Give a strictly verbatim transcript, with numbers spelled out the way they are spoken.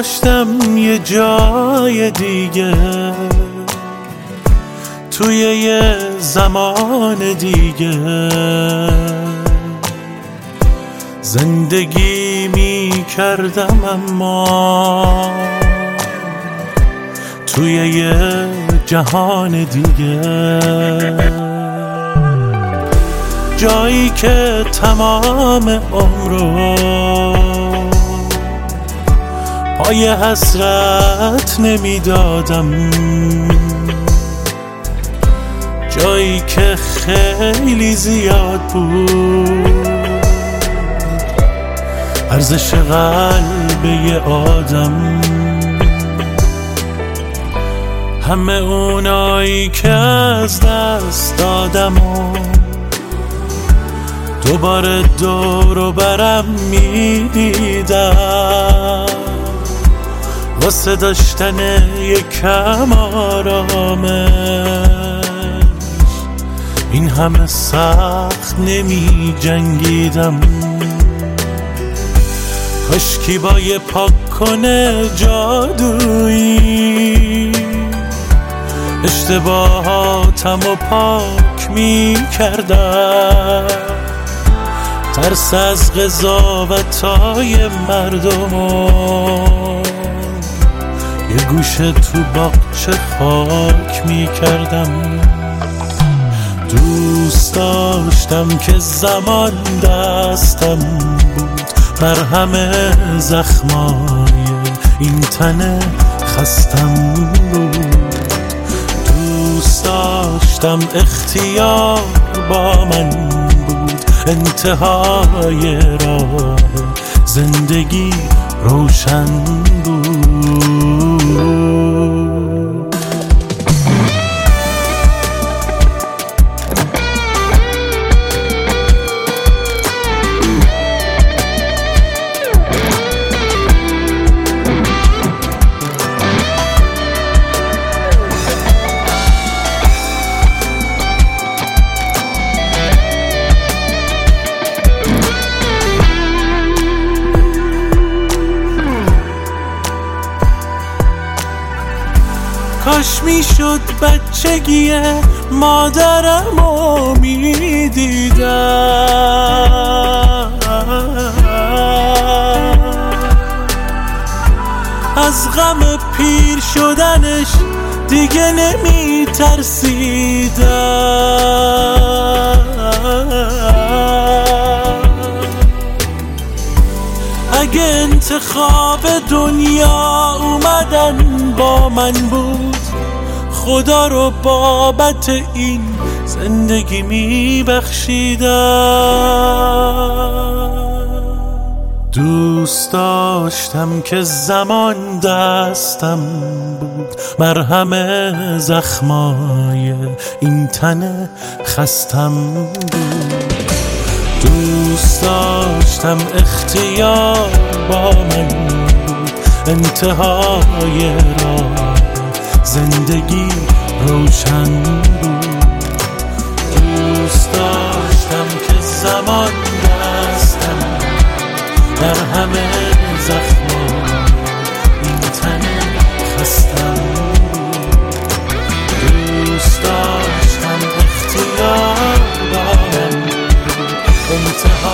داشتم یه جای دیگه، توی یه زمان دیگه زندگی می کردم، اما توی یه جهان دیگه، جایی که تمام عمرو پای حسرت نمیدادم، جایی که خیلی زیاد بود ارزش قلب یه آدم. همه اونایی که از دست دادم و دوباره دور و برم میدیدم، واسه داشتن یکم آرامش این همه سخت نمی جنگیدم. کاشکی با یه پاک کنه جادویی اشتباهاتم و پاک می کردم، ترس از قضاوتای مردم و یه گوشه تو باغچه خاک می کردم. دوست داشتم که زمان دستم بود بر همه زخمای این تن خستم بود. دوست داشتم اختیار با من بود، انتهای راه زندگی روشن بود. کاش میشد بچگی مادرمو میدیدم، از غم پیر شدنش دیگه نمیترسیدم. اگه انتخاب دنیا اومدن با من بود، خدا رو بابت این زندگی میبخشیدم. دوست داشتم که زمان دستم بود مرهم زخمای این تن خستم بود. دوست داشتم اختیار با من بود، انتهای راه زندگی روشن بود. دوست داشتم که زمان دستم در همه زخمای این تن خستم بود. دوست داشتم اختیار با من بود، انتهای